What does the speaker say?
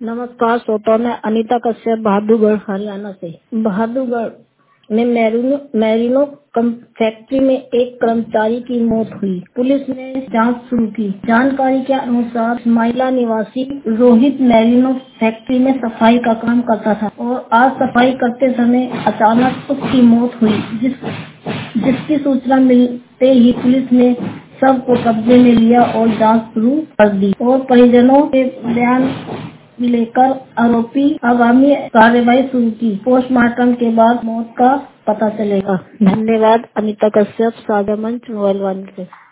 नमस्कार श्रोताओं, मैं अनीता कश्यप बहादुरगढ़ हरियाणा से। बहादुरगढ़ में मैरिनो फैक्ट्री में एक कर्मचारी की मौत हुई। पुलिस ने जांच शुरू की। जानकारी के अनुसार महिला निवासी रोहित मैरिनो फैक्ट्री में सफाई का काम करता था और आज सफाई करते समय अचानक उसकी मौत हुई, जिसकी सूचना मिलते ही पुलिस ने शव को कब्जे में लिया और जांच शुरू कर दी और परिजनों के बयान लेकर आरोपी आगामी कार्रवाई शुरू की। पोस्टमार्टम के बाद मौत का पता चलेगा। धन्यवाद। अनीता कश्यप, साझा मंच, मोबाइल वाणी से।